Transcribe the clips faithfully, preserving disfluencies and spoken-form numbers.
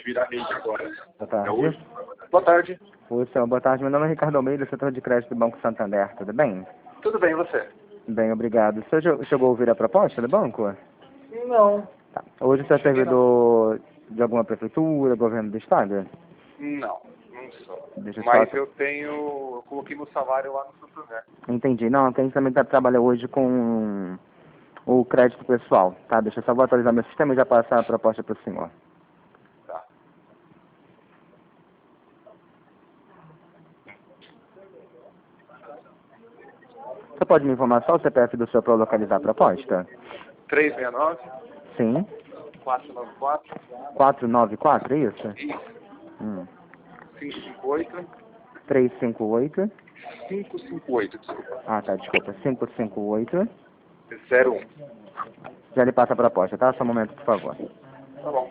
pode vir à rede agora. Boa tarde. É hoje? Boa tarde. Oi, senhor. Boa tarde. Meu nome é Ricardo Almeida, setor de crédito do Banco Santander. Tudo bem? Tudo bem, e você? Bem, obrigado. O senhor jo- chegou a ouvir a proposta do banco? Não. Tá. Hoje o senhor é Cheguei, servidor de alguma prefeitura, governo do estado? Não, não sou. Deixa eu Mas só... eu tenho. Eu coloquei meu salário lá no Santander. Entendi. Não, porque a gente também tá, trabalha hoje com o crédito pessoal, tá? Deixa eu só vou atualizar meu sistema e já passar a proposta para o senhor. Tá. Você pode me informar só o C P F do senhor para eu localizar a proposta? três seis nove, Sim. quatro nove quatro, quatro nove quatro, é isso? isso. Hum. cinco cinco oito, três cinco oito. cinco cinco oito, desculpa. Ah, tá, desculpa. cinco cinco oito. zero um. Já lhe passa a proposta, tá? Só um momento, por favor. Tá bom.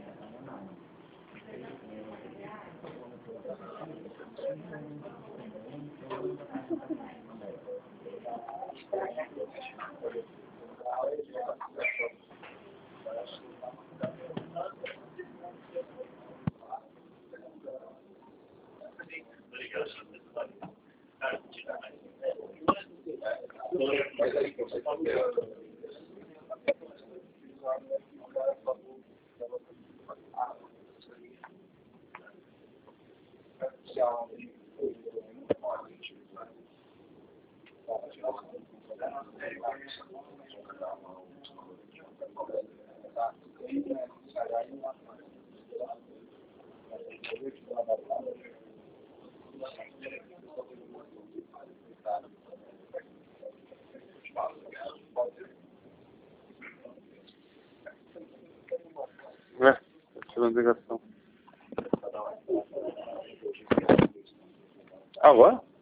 É, tirando ligação. Alô?